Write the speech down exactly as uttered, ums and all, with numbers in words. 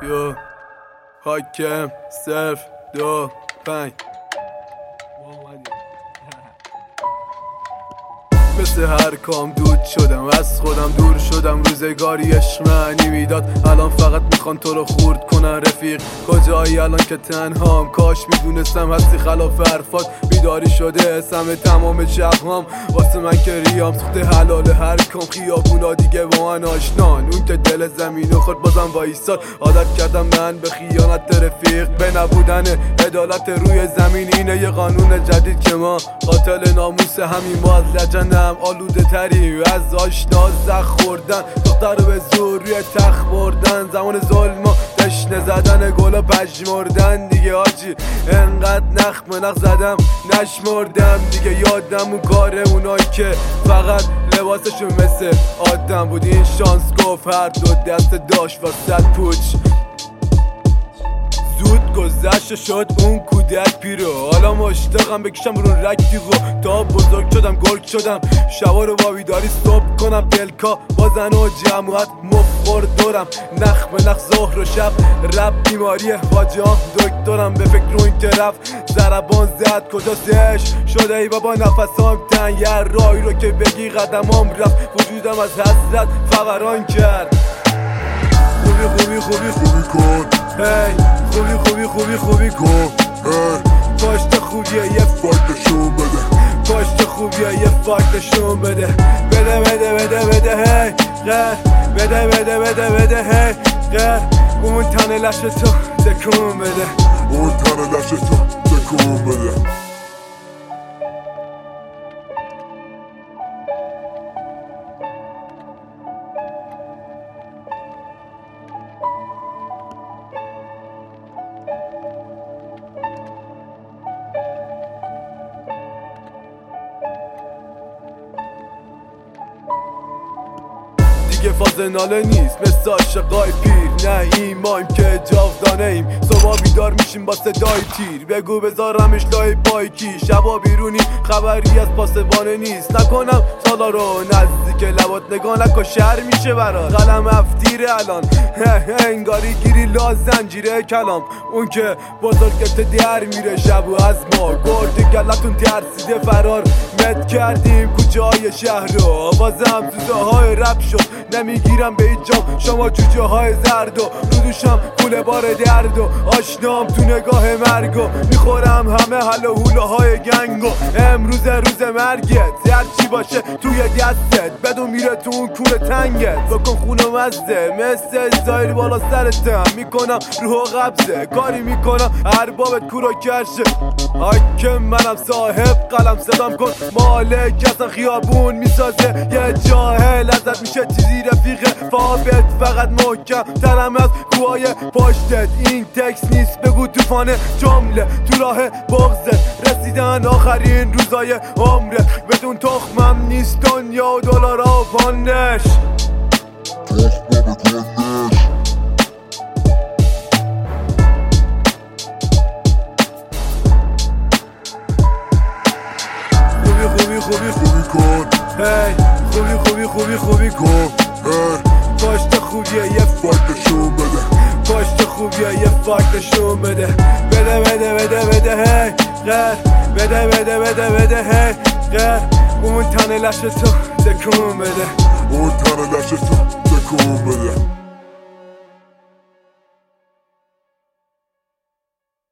یو حاکم صرف دو پنج مثل هر کام دود شدم، از خودم دور شدم. روزگاری عشق معنی میداد، الان فقط میخوان تو رو خورد کنن. رفیق کجایی الان که تنهام؟ کاش میدونستم هستی خلاف حرفات. بیداری شده اسم تمام شبهام، واسه من که ریام سوخته حلال هر کام. خیابونا دیگه با من آشنان، اون که دل زمینو خورد بازم وایساد. عادت کردم من به خیانت رفیق، به نبودن عدالت روی زمین. اینه یه قانون جدید که ما قاتل ناموس همین ما از لجنم آلوده تری از آشنا زخ خوردن. دختر به زور روی تخت بردن، زمان ظلما دشنه زدن گل و پژمردن. دیگه آجی انقدر نخ منخ زدم نشمردم دیگه. یادم اون کاره اونایی که فقط لباسشون مثل آدم بود. این شانس گفت هر دو دست داشت واسه پوچ. زود گذشت شد اون کودک پیرو، حالا مشتاقم بکشم رو رگ دیگو. تا بزرگ شدم گرگ شدم، شبا رو با بیداری صبح کنم. دلکا با زن و جماعت مفخور دورم. نخ به نخ ظهر و شب رب بیماری واجهام دکترم. به فکر رو این که رفت ضربان زد کجا سهش شده ای بابا نفسام تن. یه رای رو که بگی قدمام رفت، وجودم از حسرت فوران کرد. خوبی خوبی خوبی خوبی کن هی، خوبی خوبی خوبی خوبی کن هی. پاشت خوبیه یه فایتشون بده، پاشت خوبیه یه فایتشون بده. بده بده بده بده هی غیر، بده بده بده بده هی غیر. اون تن لش تو تکون بده، اون تن لش تو تکون بده. دیگه فاز ناله نیست مثل عاشقای پیر. نه ایمایم که جاودانه ایم، صبح بیدار میشیم با صدای تیر. بگو بذارمش لای بایکی، شبا بیرونی خبری از پاسبانه نیست. نکنم سالا رو نزدیک لبات نگاه نکن، شهر میشه برات قلم افتیره الان. انگاری گیری لا زنجیره کلام، اون که بزرگت در میره شبو از ما. گرد گلتون ترسیده فرار مد کردیم کوچه های شهر رو. آوازم زوزه های رپ شد، نمیگیرم به هیچ جام. شما جوجه های زرد و رو دوشم کوله بار درد و آشنام تو نگاه مرگو. میخورم همه حل و حوله های گنگو. امروز روز مرگت هر چی باشه توی دستت، بدون میره تو اون کونه تنگت. بکن خونه مزده مثل زایر بالا سرتم. میکنم روح قبضه کاری میکنم اربابت کورو کرشه. حاکم منم صاحب قلم صدام کن مالک اصلا خیابون میسازه. یه جاهل ازت میشه چیزی رفیقه فابت فقط محکم ترم از کوهای پاشتت. این تکس نیست بگو توفانه جمله تو راه بغزت. رسیدن آخرین روزای عمره، بدون تخمم نیست دنیا و دلارا و پانش. خوبی خوبی خوبی کن هی، خوبی خوبی خوبی خوبی کن هی. پاشت خوبیه یه فایتشون بده، پاشت خوبیه یه فایتشون بده. بده بده بده بده هی غیر، بده بده بده بده هی غیر. اون تن لش تو تکون بده، اون تن لش تو تکون بده.